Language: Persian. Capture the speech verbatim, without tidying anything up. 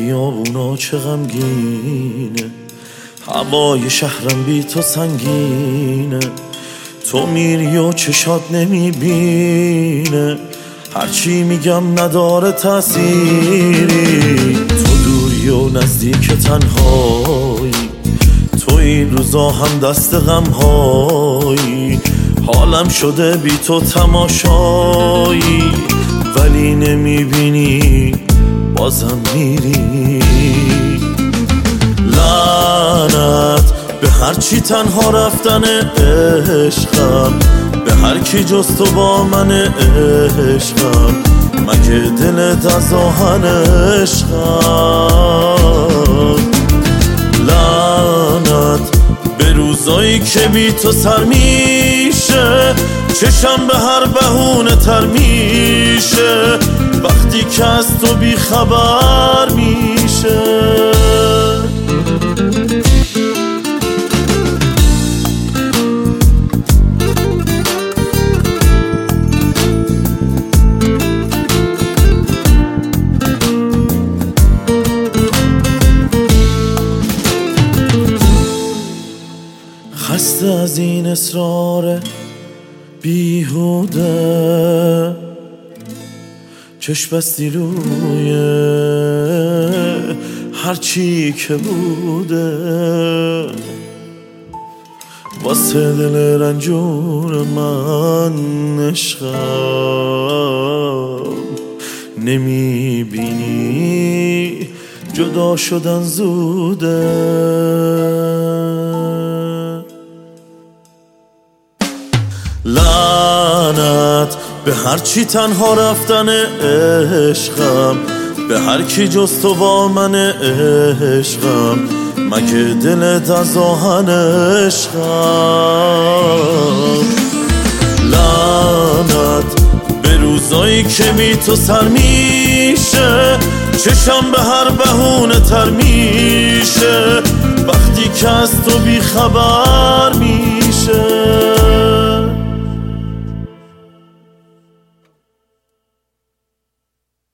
بیابونا چه غمگینه، هوای شهرم بی تو سنگینه. تو میری و چشات نمیبینه، هرچی میگم نداره تأثیری. تو دوری و نزدیک تنهایی، تو این روزا هم دست غمهایی. حالم شده بی تو تماشایی، ولی نمیبینی بازم میری. لعنت به هرچی تنها رفتن عشقم، به هر کی جز تو با من عشقم. مگه دلت از آهن عشقم؟ لعنت به روزایی که بی تو سر میشه، چشم به هر بهونه تر میشه، وقتی که از تو بی خبر میشه. خسته از این اصرار بیهوده، چشم بستی روی هرچی که بوده. واسه دل رنجور من عشقم، نمیبینی جدا شدن زوده. لعنت به هرچی تنها رفتن عشقم، به هر کی جز تو با من عشقم. مگه دلت از آهن عشقم؟ لعنت به روزایی که بی تو سر میشه، چشم به هر بهونه تر میشه، وقتی که از تو بی خبر میشه.